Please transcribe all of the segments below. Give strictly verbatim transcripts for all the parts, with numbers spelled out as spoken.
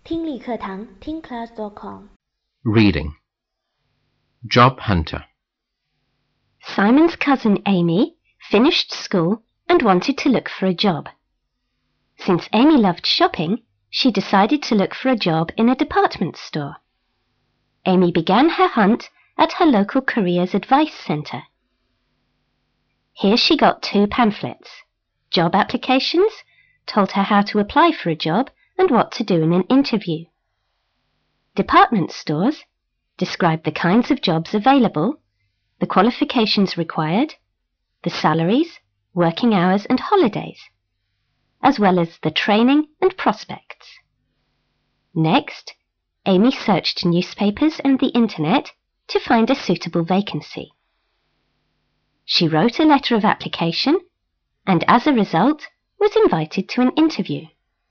听力课堂听 class dot com Reading. Job hunter. Simon's cousin Amy finished school and wanted to look for a job. Since Amy loved shopping, she decided to look for a job in a department store. Amy began her hunt at her local careers advice centre. Here she got two pamphlets. Job applications told her how to apply for a job and what to do in an interview. Department stores described the kinds of jobs available, the qualifications required, the salaries, working hours and holidays, as well as the training and prospects. Next, Amy searched newspapers and the internet to find a suitable vacancy. She wrote a letter of application and as a result was invited to an interview.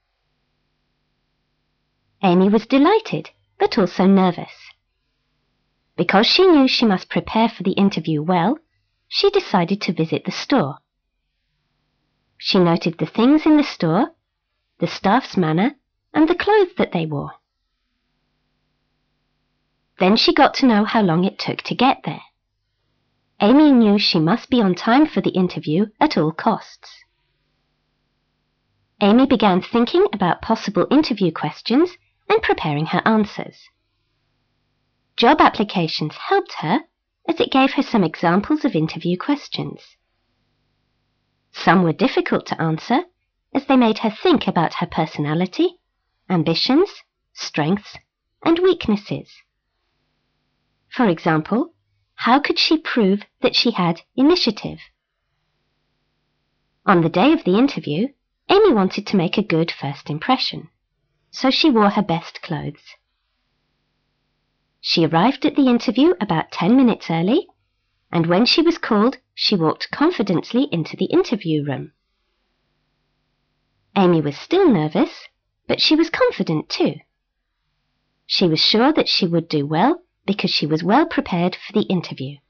Amy was delighted, but also nervous. Because she knew she must prepare for the interview well, she decided to visit the store. She noted the things in the store, the staff's manner, and the clothes that they wore. Then she got to know how long it took to get there. Amy knew she must be on time for the interview at all costs. Amy began thinking about possible interview questions and preparing her answers. Job applications helped her as it gave her some examples of interview questions. Some were difficult to answer as they made her think about her personality, ambitions, strengths, and weaknesses. For example, how could she prove that she had initiative? On the day of the interview, Amy wanted to make a good first impression, so she wore her best clothes. She arrived at the interview about ten minutes early, and when she was called, she walked confidently into the interview room. Amy was still nervous, but she was confident too. She was sure that she would do well because she was well prepared for the interview.